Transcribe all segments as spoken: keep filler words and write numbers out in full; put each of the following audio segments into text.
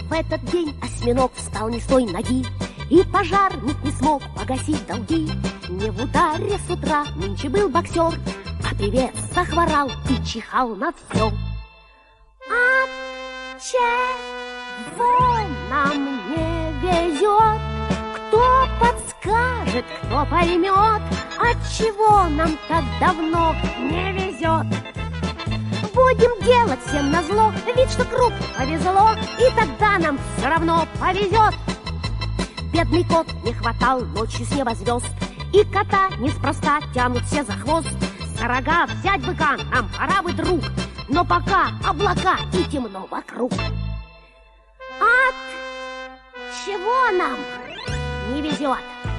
В этот день осьминог встал не с той ноги, и пожарник не смог погасить долги. Не в ударе с утра нынче был боксер, а певец захворал и чихал на все. От чего нам не везет? Кто подскажет, кто поймет, отчего нам так давно не везет? Будем делать всем назло вид, что крупно повезло, и тогда нам все равно повезет. Бедный кот не хватал ночью с неба звезд, и кота неспроста тянут все за хвост. За рога взять быка нам пора бы, друг, но пока облака и темно вокруг. От чего нам не везет?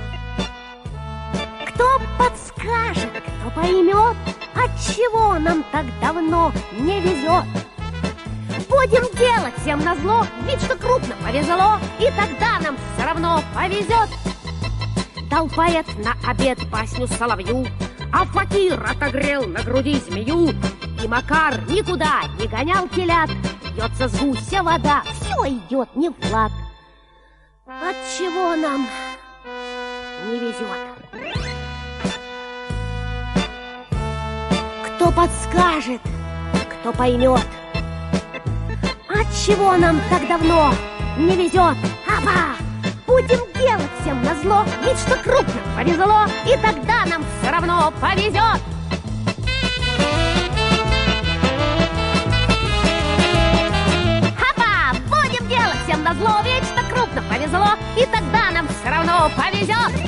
Кто подскажет, кто поймет, отчего нам так давно не везет? Будем делать всем назло вид, что крупно повезло, и тогда нам все равно повезет. Дал поэт на обед басню соловью, а факир отогрел на груди змею. И Макар никуда не гонял телят, льется с гуся вода, все идет не в лад. Отчего нам не везет? Кто подскажет, кто поймет, отчего нам так давно не везет? Аба! Будем делать всем назло вид, что крупно повезло, и тогда нам все равно повезет. Аба! Будем делать всем назло вид, что крупно повезло, и тогда нам все равно повезет.